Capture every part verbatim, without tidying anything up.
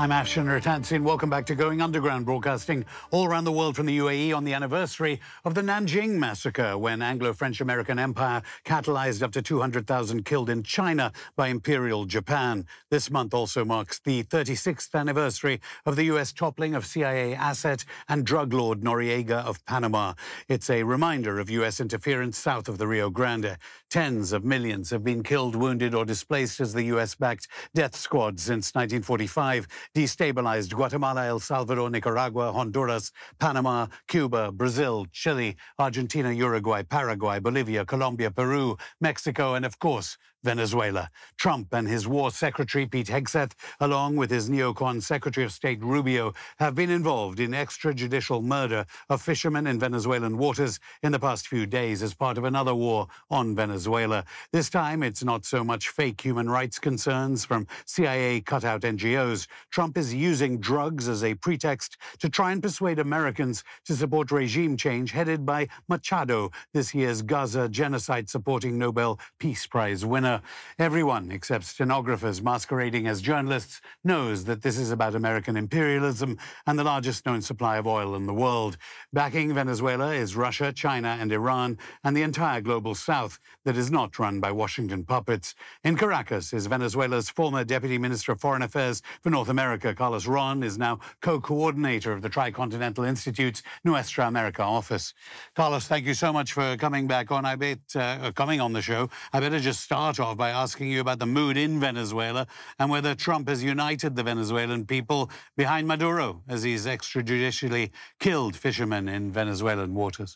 I'm Afshan Rattansin. Welcome back to Going Underground, broadcasting all around the world from the U A E on the anniversary of the Nanjing massacre, when Anglo-French-American empire catalyzed up to two hundred thousand killed in China by Imperial Japan. This month also marks the thirty-sixth anniversary of the U S toppling of C I A asset and drug lord Noriega of Panama. It's a reminder of U S interference south of the Rio Grande. Tens of millions have been killed, wounded or displaced as the U S-backed death squad since nineteen forty-five destabilized Guatemala, El Salvador, Nicaragua, Honduras, Panama, Cuba, Brazil, Chile, Argentina, Uruguay, Paraguay, Bolivia, Colombia, Peru, Mexico, and of course, Venezuela. Trump and his war secretary, Pete Hegseth, along with his neocon Secretary of State Rubio, have been involved in extrajudicial murder of fishermen in Venezuelan waters in the past few days as part of another war on Venezuela. This time, it's not so much fake human rights concerns from C I A cutout N G Os. Trump is using drugs as a pretext to try and persuade Americans to support regime change headed by Machado, this year's Gaza genocide-supporting Nobel Peace Prize winner. Everyone, except stenographers masquerading as journalists, knows that this is about American imperialism and the largest known supply of oil in the world. Backing Venezuela is Russia, China, and Iran, and the entire global south that is not run by Washington puppets. In Caracas is Venezuela's former Deputy Minister of Foreign Affairs for North America. Carlos Ron is now co-coordinator of the Tricontinental Institute's Nuestra America office. Carlos, thank you so much for coming back on. I bet, uh, coming on the show. I better just start off by asking you about the mood in Venezuela and whether Trump has united the Venezuelan people behind Maduro as he's extrajudicially killed fishermen in Venezuelan waters.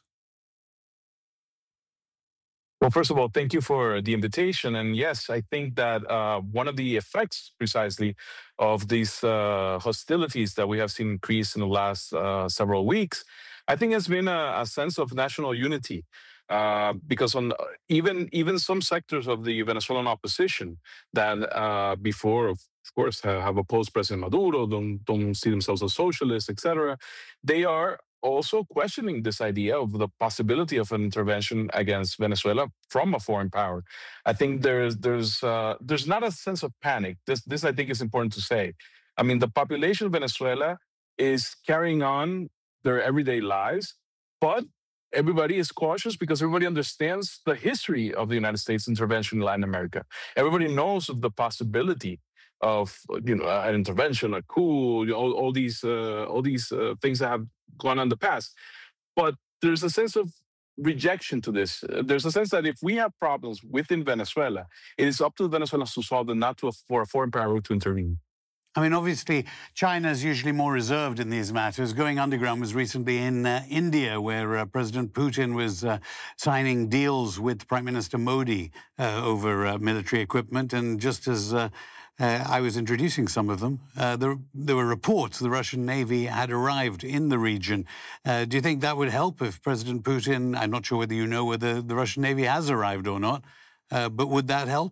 Well, first of all, thank you for the invitation. And yes, I think that uh, one of the effects precisely of these uh, hostilities that we have seen increase in the last uh, several weeks, I think has been a, a sense of national unity. Uh, because on even even some sectors of the Venezuelan opposition that uh, before, of course, have, have opposed President Maduro, don't don't see themselves as socialists, et cetera, they are also questioning this idea of the possibility of an intervention against Venezuela from a foreign power. I think there's there's uh, there's not a sense of panic. This this I think is important to say. I mean, the population of Venezuela is carrying on their everyday lives, but everybody is cautious because everybody understands the history of the United States intervention in Latin America. Everybody knows of the possibility of, you know, an intervention, a coup, you know, all, all these uh, all these uh, things that have gone on in the past. But there's a sense of rejection to this. Uh, there's a sense that if we have problems within Venezuela, it is up to the Venezuelans to solve them, not to a, for a foreign power to intervene. I mean, obviously, China is usually more reserved in these matters. Going Underground was recently in uh, India, where uh, President Putin was uh, signing deals with Prime Minister Modi uh, over uh, military equipment. And just as uh, uh, I was introducing some of them, uh, there, there were reports the Russian Navy had arrived in the region. Uh, do you think that would help if President Putin, I'm not sure whether you know whether the Russian Navy has arrived or not, uh, but would that help?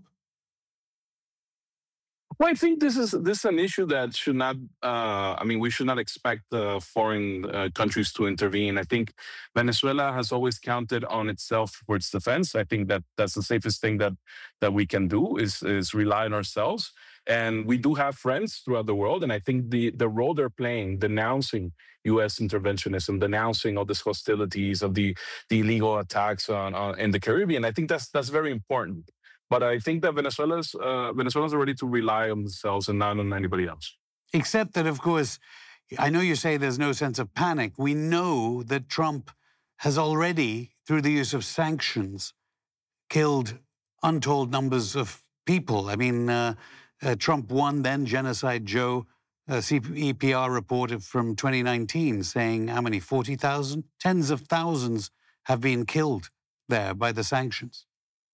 Well, I think this is this is an issue that should not. Uh, I mean, we should not expect uh, foreign uh, countries to intervene. I think Venezuela has always counted on itself for its defense. I think that that's the safest thing that that we can do is is rely on ourselves. And we do have friends throughout the world, and I think the the role they're playing, denouncing U S interventionism, denouncing all these hostilities of the the illegal attacks on, on in the Caribbean. I think that's that's very important. But I think that Venezuela's, uh, Venezuelans are ready to rely on themselves and not on anybody else. Except that, of course, I know you say there's no sense of panic. We know that Trump has already, through the use of sanctions, killed untold numbers of people. I mean, uh, uh, Trump won then Genocide Joe, a C E P R report from twenty nineteen saying how many, forty thousand? Tens of thousands have been killed there by the sanctions.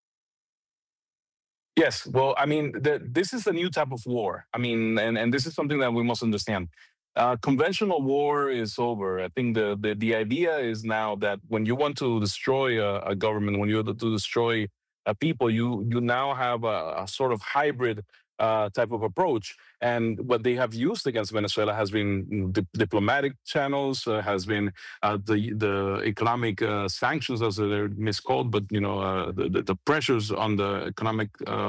Yes, well, I mean, the, this is a new type of war. I mean, and, and this is something that we must understand. Uh, conventional war is over. I think the, the the idea is now that when you want to destroy a, a government, when you want to destroy a people, you you now have a, a sort of hybrid uh, type of approach. And what they have used against Venezuela has been di- diplomatic channels, uh, has been uh, the the economic uh, sanctions, as they're miscalled, but you know uh, the, the the pressures on the economic uh,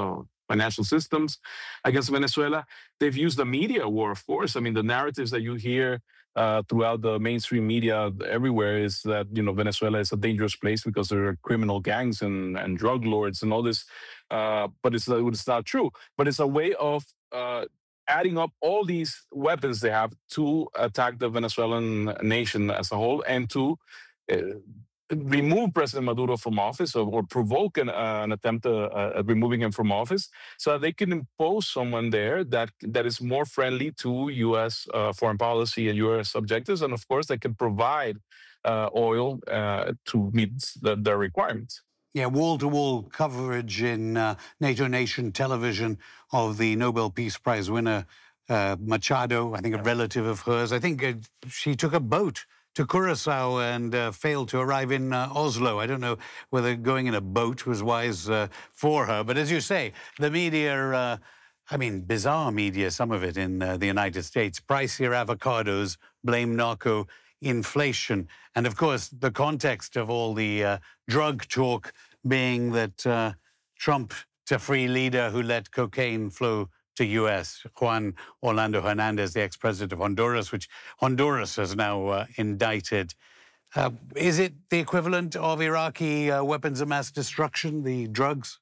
financial systems against Venezuela. They've used the media war, of course. I mean, the narratives that you hear uh, throughout the mainstream media everywhere is that, you know, Venezuela is a dangerous place because there are criminal gangs and, and drug lords and all this. Uh, but it's, it's not true. But it's a way of uh, adding up all these weapons they have to attack the Venezuelan nation as a whole and to uh, remove President Maduro from office or, or provoke an, uh, an attempt uh, at removing him from office so that they can impose someone there that that is more friendly to U S uh, foreign policy and U S objectives. And of course, they can provide uh, oil uh, to meet the, their requirements. Yeah, wall-to-wall coverage in uh, NATO Nation television of the Nobel Peace Prize winner, uh, Machado, I think a relative of hers. I think uh, she took a boat to Curacao and uh, failed to arrive in uh, Oslo. I don't know whether going in a boat was wise uh, for her. But as you say, the media, uh, I mean, bizarre media, some of it in uh, the United States, pricier avocados, blame narco inflation. And of course, the context of all the uh, drug talk being that uh, Trump, a free leader who let cocaine flow to U S, Juan Orlando Hernandez, the ex-president of Honduras, which Honduras has now uh, indicted. Uh, is it the equivalent of Iraqi uh, weapons of mass destruction, the drugs?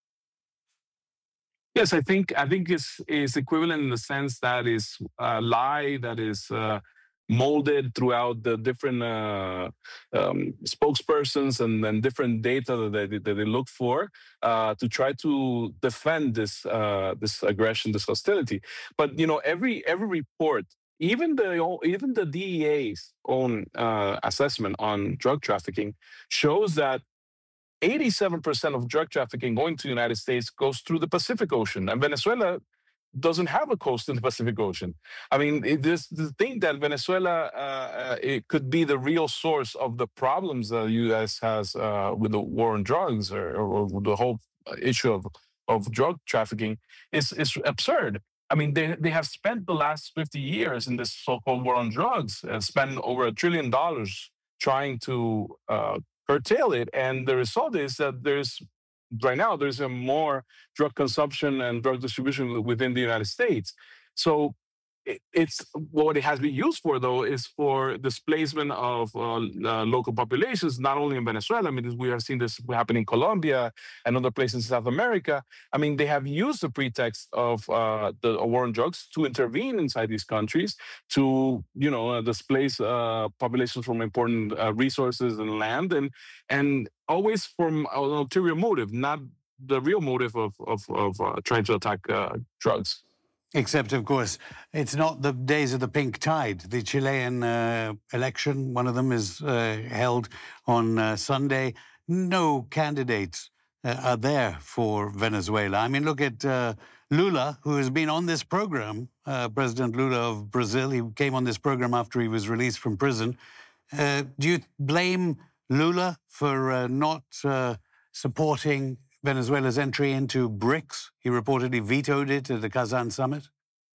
Yes, I think I think it's, it's equivalent in the sense that is a lie that is uh, molded throughout the different uh, um, spokespersons and, and different data that they, that they look for uh, to try to defend this uh, this aggression, this hostility. But you know, every every report, even the even the D E A's own uh, assessment on drug trafficking, shows that eighty-seven percent of drug trafficking going to the United States goes through the Pacific Ocean, and Venezuela doesn't have a coast in the Pacific Ocean. I mean, it, this the thing that Venezuela uh, it could be the real source of the problems the U S has uh, with the war on drugs or, or, or the whole issue of, of drug trafficking is, is absurd. I mean, they, they have spent the last fifty years in this so-called war on drugs and spent over a trillion dollars trying to uh, curtail it. And the result is that there's right now there's a more drug consumption and drug distribution within the United States. So it, it's what it has been used for, though, is for displacement of uh, uh, local populations, not only in Venezuela. I mean, we have seen this happen in Colombia and other places in South America. I mean, they have used the pretext of uh, the war on drugs to intervene inside these countries to, you know, uh, displace uh, populations from important uh, resources and land, and and always from an ulterior motive, not the real motive of of, of uh, trying to attack uh, drugs. Except, of course, it's not the days of the pink tide. The Chilean uh, election, one of them is uh, held on uh, Sunday. No candidates uh, are there for Venezuela. I mean, look at uh, Lula, who has been on this program, uh, President Lula of Brazil. He came on this program after he was released from prison. Uh, do you blame Lula for uh, not uh, supporting Venezuela's entry into BRICS? He reportedly vetoed it at the Kazan summit.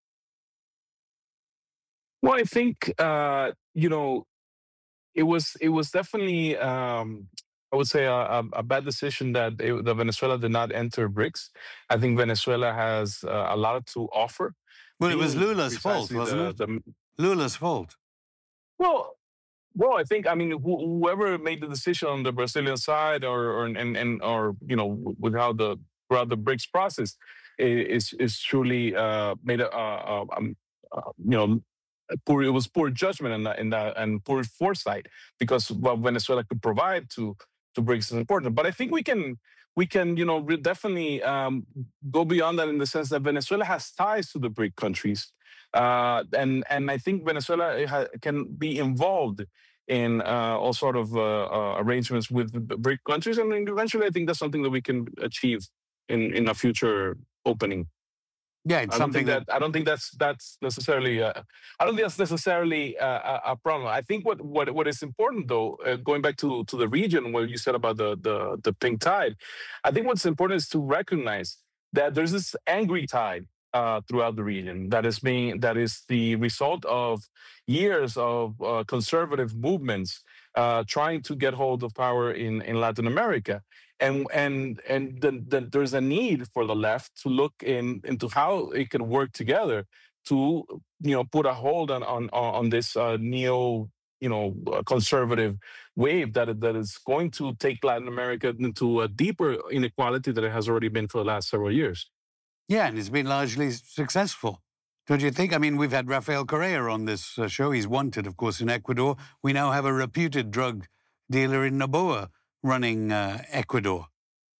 Well, I think uh, you know it was it was definitely um, I would say a, a bad decision that it, that Venezuela did not enter BRICS. I think Venezuela has uh, a lot to offer. Well, it was Lula's fault, wasn't the, it? The, Lula's fault. Well. Well, I think I mean wh- whoever made the decision on the Brazilian side, or or and, and or you know with how the throughout the BRICS process is is truly uh, made a uh, um, uh, you know poor it was poor judgment and and uh, and poor foresight, because what Venezuela could provide to to BRICS is important. But I think we can we can you know definitely um, go beyond that in the sense that Venezuela has ties to the BRIC countries. Uh, and and I think Venezuela ha- can be involved in uh, all sort of uh, uh, arrangements with the BRIC countries, and eventually I think that's something that we can achieve in, in a future opening. Yeah, it's I don't something think that, that I don't think that's that's necessarily uh, I don't think that's necessarily uh, a, a problem. I think what what what is important though, uh, going back to to the region where you said about the the the pink tide, I think what's important is to recognize that there's this angry tide Uh, throughout the region that is being that is the result of years of uh, conservative movements uh, trying to get hold of power in in Latin America, and and and the, the, there's a need for the left to look in into how it can work together to you know put a hold on on on this uh, neo you know uh, conservative wave that that is going to take Latin America into a deeper inequality that it has already been for the last several years. Yeah, and it's been largely successful. Don't you think? I mean, we've had Rafael Correa on this uh, show. He's wanted, of course, in Ecuador. We now have a reputed drug dealer in Noboa running uh, Ecuador.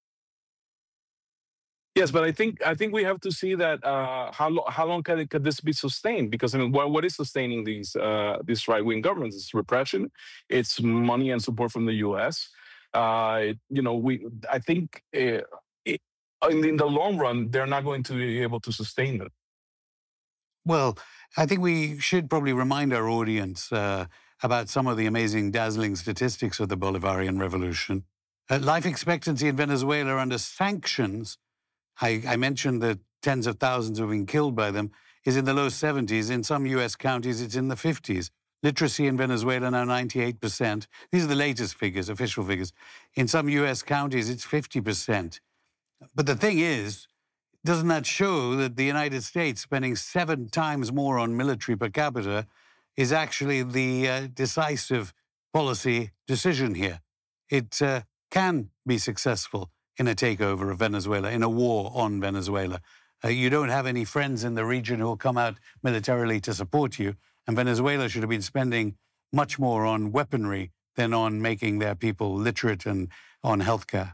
Yes, but I think I think we have to see that uh, how lo- how long can, it, could this be sustained? Because I mean, what, what is sustaining these uh, these right wing governments? It's repression, it's money and support from the U S. Uh, it- you know, we I think uh, it, in, in the long run, they're not going to be able to sustain it. Well, I think we should probably remind our audience uh, about some of the amazing, dazzling statistics of the Bolivarian Revolution. Uh, life expectancy in Venezuela under sanctions, I, I mentioned that tens of thousands have been killed by them, is in the low seventies. In some U S counties, it's in the fifties. Literacy in Venezuela now ninety-eight percent. These are the latest figures, official figures. In some U S counties, it's fifty percent. But the thing is, doesn't that show that the United States spending seven times more on military per capita is actually the uh, decisive policy decision here? It uh, can be successful in a takeover of Venezuela, in a war on Venezuela. Uh, you don't have any friends in the region who will come out militarily to support you, and Venezuela should have been spending much more on weaponry than on making their people literate and on healthcare.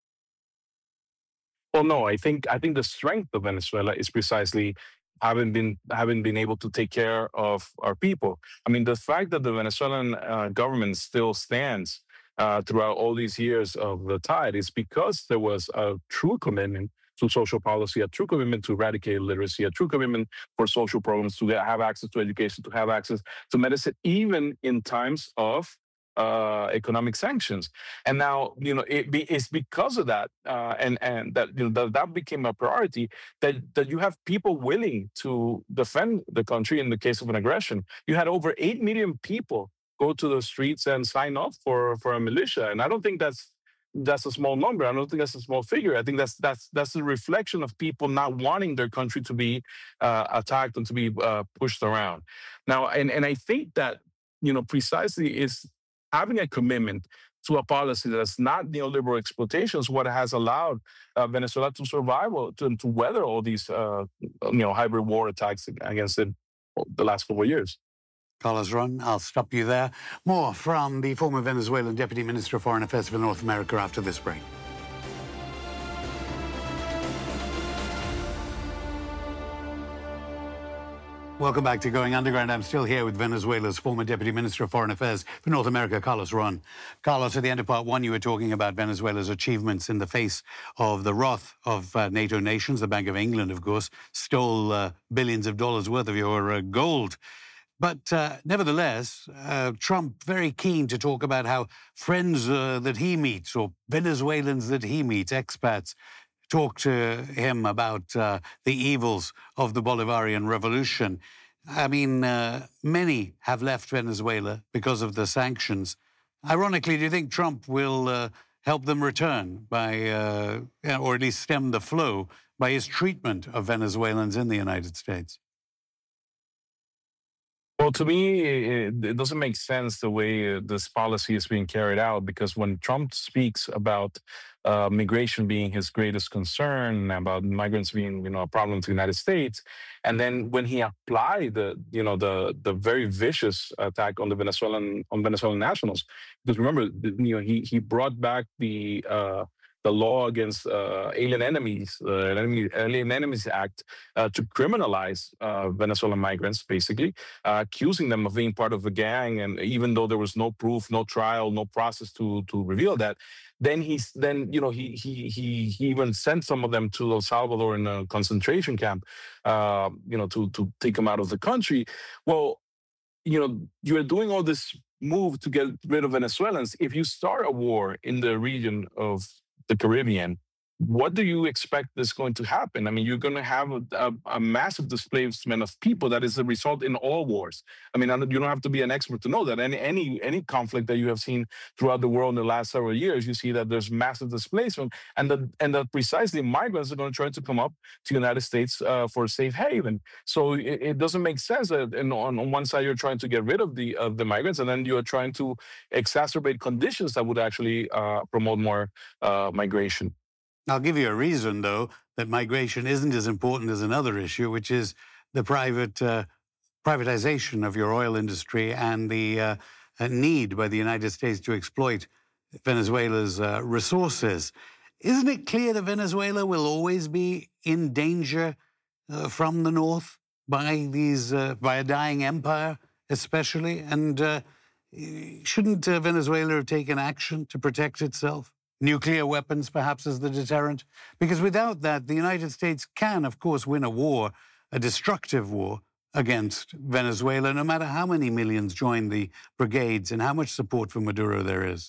Well, no, I think I think the strength of Venezuela is precisely having been having been able to take care of our people. I mean, the fact that the Venezuelan uh, government still stands uh, throughout all these years of the tide is because there was a true commitment to social policy, a true commitment to eradicate illiteracy, a true commitment for social programs to get, have access to education, to have access to medicine, even in times of uh, economic sanctions. And now, you know, it be, it's because of that, uh, and and that you know that, that became a priority. That that you have people willing to defend the country in the case of an aggression. You had over eight million people go to the streets and sign up for for a militia, and I don't think that's that's a small number. I don't think that's a small figure. I think that's that's that's a reflection of people not wanting their country to be uh, attacked and to be uh, pushed around. Now, and and I think that you know precisely is having a commitment to a policy that's not neoliberal exploitation is what has allowed uh, Venezuela to survive, or to, to weather all these uh, you know hybrid war attacks against it the last couple of years. Carlos Ron, I'll stop you there. More from the former Venezuelan Deputy Minister of Foreign Affairs for North America after this break. Welcome back to Going Underground. I'm still here with Venezuela's former Deputy Minister of Foreign Affairs for North America, Carlos Ron. Carlos, at the end of part one, you were talking about Venezuela's achievements in the face of the wrath of uh, NATO nations. The Bank of England, of course, stole uh, billions of dollars worth of your uh, gold. But uh, nevertheless, uh, Trump very keen to talk about how friends uh, that he meets, or Venezuelans that he meets, expats, talk to him about uh, the evils of the Bolivarian Revolution. I mean, uh, many have left Venezuela because of the sanctions. Ironically, do you think Trump will uh, help them return by, uh, or at least stem the flow, by his treatment of Venezuelans in the United States? Well, to me, it, it doesn't make sense the way uh, this policy is being carried out, because when Trump speaks about uh, migration being his greatest concern, about migrants being, you know, a problem to the United States, and then when he applied the, you know, the the very vicious attack on the Venezuelan on Venezuelan nationals, because remember, you know, he he brought back the uh, the law against uh, alien enemies, uh, Enemy- Alien Enemies Act, uh, to criminalize uh, Venezuelan migrants, basically, uh, accusing them of being part of a gang. And even though there was no proof, no trial, no process to to reveal that, then he's then you know he he he he even sent some of them to El Salvador in a concentration camp, uh, you know, to to take them out of the country. Well, you know, you're doing all this move to get rid of Venezuelans. If you start a war in the region of the Caribbean, what do you expect is going to happen? I mean, you're going to have a, a, a massive displacement of people that is a result in all wars. I mean, you don't have to be an expert to know that any any any conflict that you have seen throughout the world in the last several years, you see that there's massive displacement, and that and that precisely migrants are going to try to come up to the United States uh, for a safe haven. So it, it doesn't make sense that and on, on one side you're trying to get rid of the of the migrants, and then you're trying to exacerbate conditions that would actually uh, promote more uh, migration. I'll give you a reason, though, that migration isn't as important as another issue, which is the private uh, privatization of your oil industry and the uh, uh, need by the United States to exploit Venezuela's uh, resources. Isn't it clear that Venezuela will always be in danger uh, from the north by these uh, by a dying empire, especially? And uh, shouldn't uh, Venezuela have taken action to protect itself? Nuclear weapons, perhaps, as the deterrent? Because without that, the United States can, of course, win a war, a destructive war against Venezuela, no matter how many millions join the brigades and how much support for Maduro there is.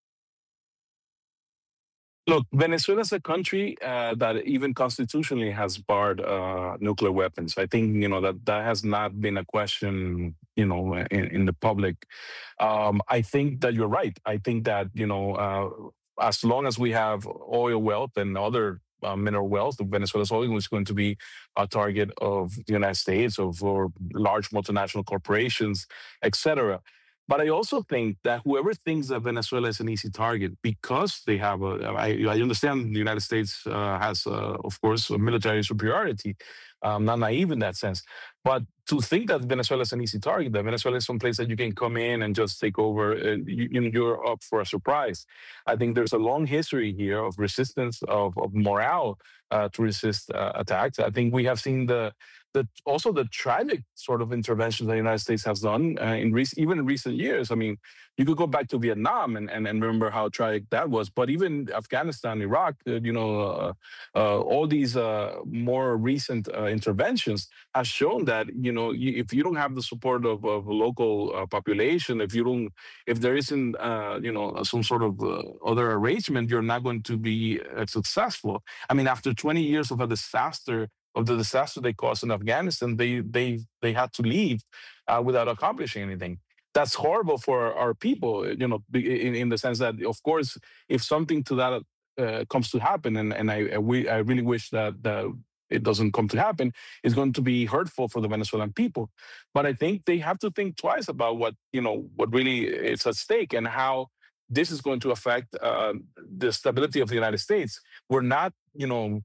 Look, Venezuela is a country uh, that even constitutionally has barred uh, nuclear weapons. I think you know that that has not been a question, you know, in, in the public. Um, I think that you're right. I think that you know. Uh, as long as we have oil wealth and other uh, mineral wealth, Venezuela's oil is going to be a target of the United States or for large multinational corporations, et cetera. But I also think that whoever thinks that Venezuela is an easy target because they have a, I, I understand the United States uh, has, uh, of course, a military superiority. I'm not naive in that sense. But to think that Venezuela is an easy target, that Venezuela is some place that you can come in and just take over, uh, you, you know, you're up for a surprise. I think there's a long history here of resistance, of, of morale uh, to resist uh, attacks. I think we have seen the the also the tragic sort of interventions that the United States has done uh, in rec- even in recent years. I mean, you could go back to Vietnam and, and, and remember how tragic that was. But even Afghanistan, Iraq, uh, you know, uh, uh, all these uh, more recent uh, interventions have shown that you know you, if you don't have the support of, of a local uh, population, if you don't, if there isn't uh, you know some sort of uh, other arrangement, you're not going to be uh, successful. I mean, after twenty years of a disaster of the disaster they caused in Afghanistan, they they they had to leave uh, without accomplishing anything. That's horrible for our people, you know, in, in the sense that, of course, if something to that uh, comes to happen, and and I I, we, I really wish that that it doesn't come to happen, it's going to be hurtful for the Venezuelan people. But I think they have to think twice about what you know what really is at stake and how this is going to affect uh, the stability of the United States. We're not, you know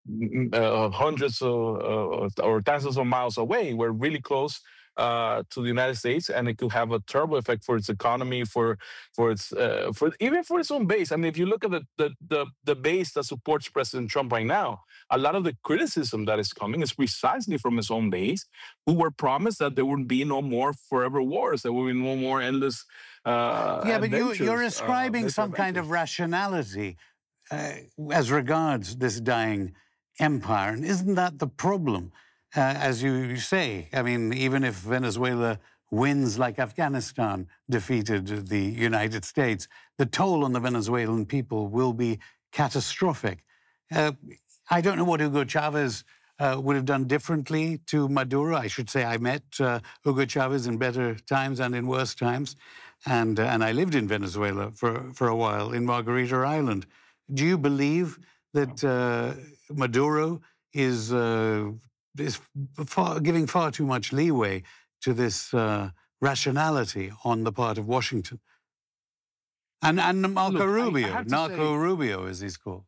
uh, hundreds of, uh, or thousands of miles away. We're really close uh, to the United States, and it could have a terrible effect for its economy, for for its uh, for even for its own base. I mean, if you look at the, the the the base that supports President Trump right now, a lot of the criticism that is coming is precisely from his own base, who were promised that there would be no more forever wars, there would be no more endless. Uh, yeah, but you, you're uh, ascribing some kind of rationality uh, as regards this dying empire, and isn't that the problem? Uh, as you, you say, I mean, even if Venezuela wins like Afghanistan defeated the United States, the toll on the Venezuelan people will be catastrophic. Uh, I don't know what Hugo Chavez uh, would have done differently to Maduro. I should say I met uh, Hugo Chavez in better times and in worse times, and, uh, and I lived in Venezuela for, for a while, in Margarita Island. Do you believe that uh, Maduro is... Uh, is far, giving far too much leeway to this uh, rationality on the part of Washington? And, and Marco Look, Rubio, I, I Narco say, Rubio, as he's called.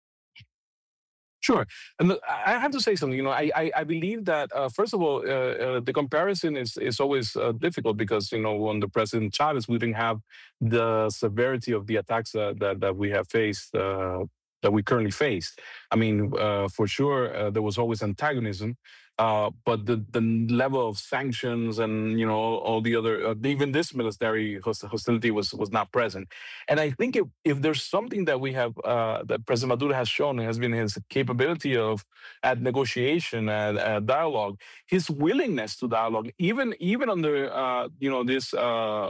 Sure. And look, I have to say something. You know, I I, I believe that, uh, first of all, uh, uh, the comparison is, is always uh, difficult because, you know, under President Chavez, we didn't have the severity of the attacks uh, that, that we have faced, uh, that we currently face. I mean, uh, for sure, uh, there was always antagonism, uh, but the, the level of sanctions and, you know, all the other, uh, even this military hostility was was not present. And I think if, if there's something that we have, uh, that President Maduro has shown, has been his capability of at negotiation and uh, dialogue, his willingness to dialogue, even even under, uh, you know, this uh,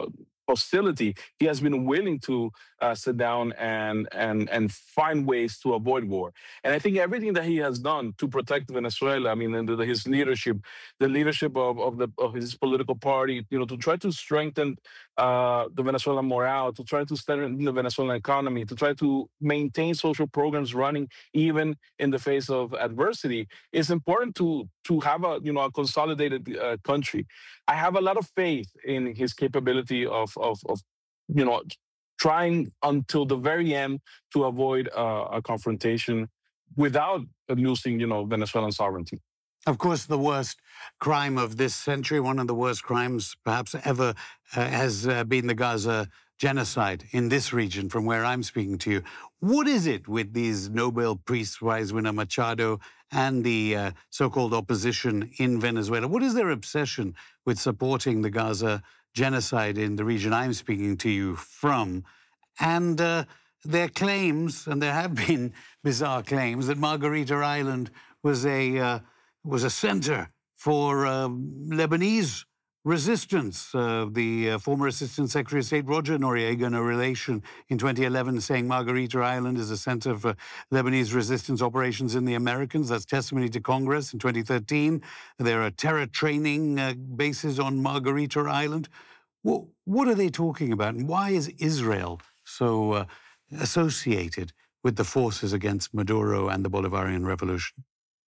hostility, he has been willing to uh, sit down and and and find ways to avoid war. And I think everything that he has done to protect Venezuela, I mean, under the, his leadership, the leadership of, of the of his political party, you know, to try to strengthen uh, the Venezuelan morale, to try to strengthen the Venezuelan economy, to try to maintain social programs running even in the face of adversity, it's important to to have a you know a consolidated uh, country. I have a lot of faith in his capability of of, of you know trying until the very end to avoid uh, a confrontation without losing you know Venezuelan sovereignty. Of course, the worst crime of this century, one of the worst crimes perhaps ever, uh, has uh, been the Gaza genocide in this region, from where I'm speaking to you. What is it with these Nobel Peace Prize winner Machado and the uh, so-called opposition in Venezuela? What is their obsession with supporting the Gaza genocide in the region I'm speaking to you from? And uh, their claims, and there have been bizarre claims, that Margarita Island was a uh, was a center for uh, Lebanese resistance. Uh, the uh, former Assistant Secretary of State Roger Noriega, in a relation in twenty eleven, saying Margarita Island is a center for Lebanese resistance operations in the Americans. That's testimony to Congress. In twenty thirteen, there are terror training uh, bases on Margarita Island. Well, what are they talking about, and why is Israel so uh, associated with the forces against Maduro and the Bolivarian Revolution?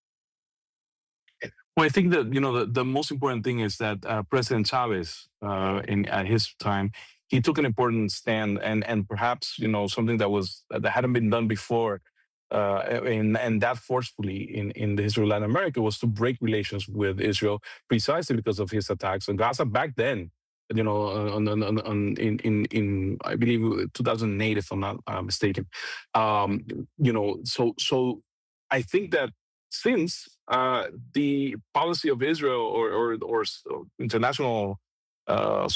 Well, I think that you know the, the most important thing is that uh, President Chavez, uh, in at his time, he took an important stand, and and perhaps you know something that was that hadn't been done before, uh, and and that forcefully in in the history of Latin America was to break relations with Israel precisely because of his attacks on Gaza back then. You know, on, on, on, on in in in I believe two thousand eight, if I'm not uh, mistaken. Um, you know, so so I think that since uh, the policy of Israel or or, or international uh,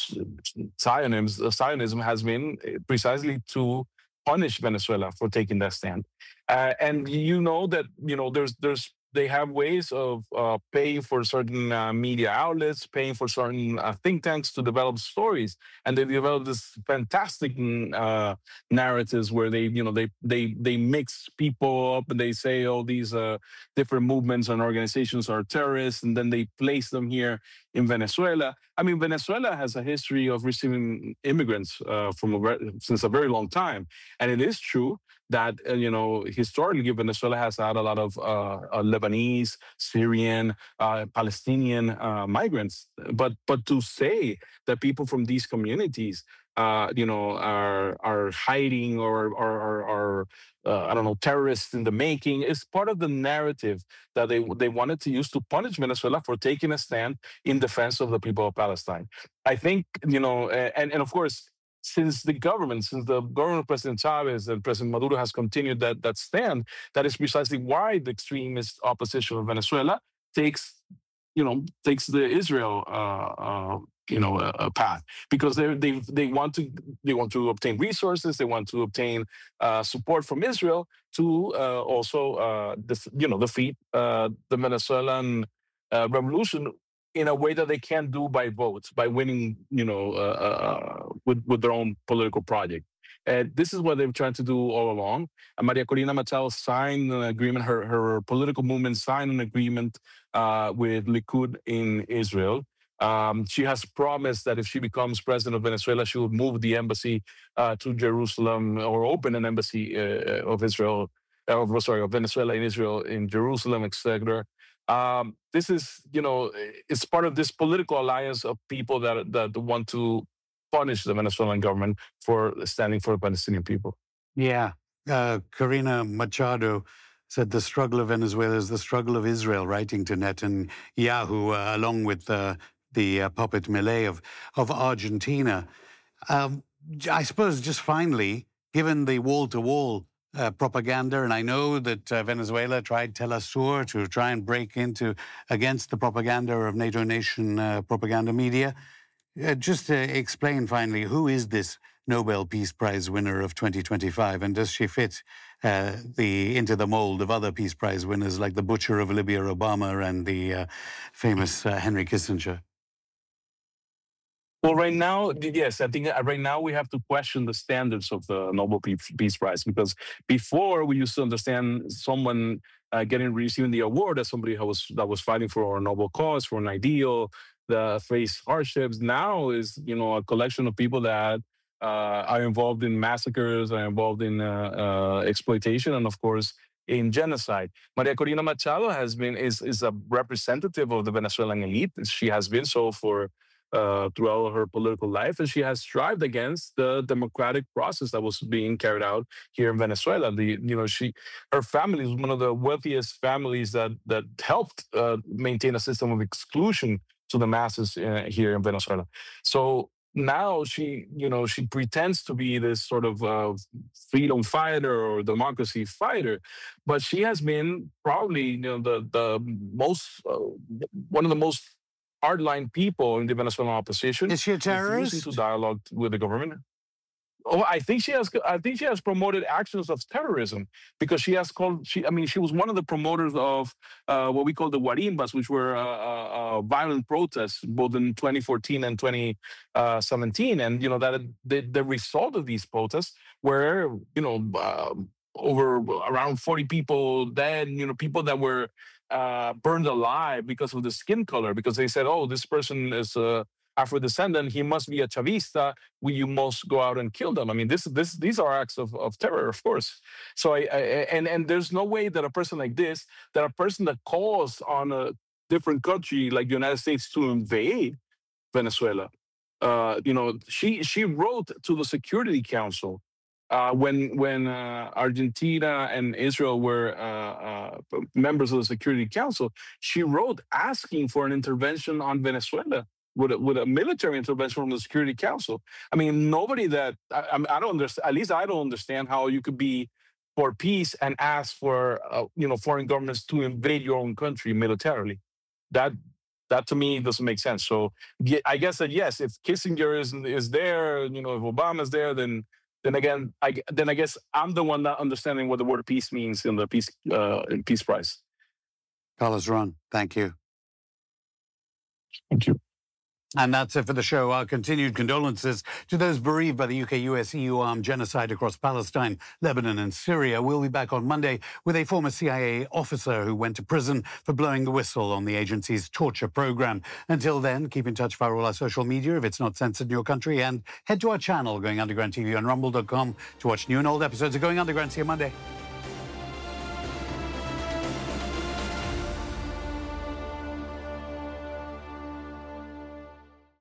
Zionism, Zionism has been precisely to punish Venezuela for taking that stand, uh, and you know that you know there's there's they have ways of uh, paying for certain uh, media outlets, paying for certain uh, think tanks to develop stories, and they develop this fantastic uh, narratives where they, you know, they they they mix people up and they say, oh, these uh, different movements and organizations are terrorists, and then they place them here in Venezuela. I mean, Venezuela has a history of receiving immigrants uh, from a, since a very long time, and it is true that, uh, you know, historically, Venezuela has had a lot of uh, uh, Lebanese, Syrian, uh, Palestinian uh, migrants. But but to say that people from these communities, uh, you know, are are hiding or or are uh, I don't know, terrorists in the making is part of the narrative that they they wanted to use to punish Venezuela for taking a stand in defense of the people of Palestine. I think, you know, and and of course, since the government, since the government of President Chavez and President Maduro has continued that that stand, that is precisely why the extremist opposition of Venezuela takes, you know, takes the Israel, uh, uh, you know, uh, path, because they they they want to they want to obtain resources, they want to obtain uh, support from Israel to uh, also, uh, def- you know, defeat uh, the Venezuelan uh, revolution in a way that they can't do by votes, by winning, you know, uh, uh, with, with their own political project. And this is what they've tried to do all along. And Maria Corina Machado signed an agreement, her, her political movement signed an agreement uh, with Likud in Israel. Um, she has promised that if she becomes president of Venezuela, she will move the embassy uh, to Jerusalem, or open an embassy uh, of Israel, uh, sorry, of Venezuela in Israel, in Jerusalem, et cetera. Um, this is, you know, it's part of this political alliance of people that that want to punish the Venezuelan government for standing for the Palestinian people. Yeah. Uh, Corina Machado said the struggle of Venezuela is the struggle of Israel, writing to Netanyahu, uh, along with uh, the uh, puppet Milei of, of Argentina. Um, I suppose just finally, given the wall-to-wall Uh, propaganda, and I know that uh, Venezuela tried Telesur to try and break into against the propaganda of NATO nation uh, propaganda media. Uh, just to explain finally, who is this Nobel Peace Prize winner of twenty twenty-five, and does she fit uh, the into the mold of other Peace Prize winners like the butcher of Libya, Obama, and the uh, famous uh, Henry Kissinger? Well, right now, yes, I think uh, right now we have to question the standards of the Nobel Peace Prize, because before we used to understand someone uh, getting receiving the award as somebody who was that was fighting for a noble cause, for an ideal, that face hardships. Now is, you know, a collection of people that uh, are involved in massacres, are involved in uh, uh, exploitation, and of course in genocide. Maria Corina Machado has been is is a representative of the Venezuelan elite. She has been so for uh, throughout her political life, and she has strived against the democratic process that was being carried out here in Venezuela. The you know she her family is one of the wealthiest families that that helped uh, maintain a system of exclusion to the masses uh, here in Venezuela. So now she you know she pretends to be this sort of uh, freedom fighter or democracy fighter, but she has been probably you know the the most uh, one of the most hardline people in the Venezuelan opposition, Is she a refusing to terrorist? dialogue with the government. Oh, I think she has. I think she has promoted actions of terrorism, because she has called. She, I mean, she was one of the promoters of uh, what we call the Guarimbas, which were uh, uh, uh, violent protests both in twenty fourteen and twenty seventeen. And you know that the, the result of these protests were, you know, uh, over around forty people dead. You know, people that were uh, burned alive because of the skin color, because they said, "Oh, this person is a Afro-descendant. He must be a Chavista. We, you must go out and kill them." I mean, this, this, these are acts of, of terror, of course. So, I, I, and and there's no way that a person like this, that a person that calls on a different country like the United States to invade Venezuela, uh, you know, she she wrote to the Security Council uh, when when uh, Argentina and Israel were uh, uh, members of the Security Council. She wrote asking for an intervention on Venezuela, with a, with a military intervention from the Security Council. I mean, nobody that I, I, mean, I don't understand. At least I don't understand how you could be for peace and ask for uh, you know foreign governments to invade your own country militarily. That that to me doesn't make sense. So ye- I guess that yes, if Kissinger is is there, you know, if Obama is there, then then again, I g- then I guess I'm the one not understanding what the word peace means in the peace uh, in Peace Prize. Carlos Ron, thank you. Thank you. And that's it for the show. Our continued condolences to those bereaved by the U K U S E U armed genocide across Palestine, Lebanon, and Syria. We'll be back on Monday with a former C I A officer who went to prison for blowing the whistle on the agency's torture program. Until then, keep in touch via all our social media if it's not censored in your country, and head to our channel, Going Underground T V, on rumble dot com to watch new and old episodes of Going Underground. See you Monday.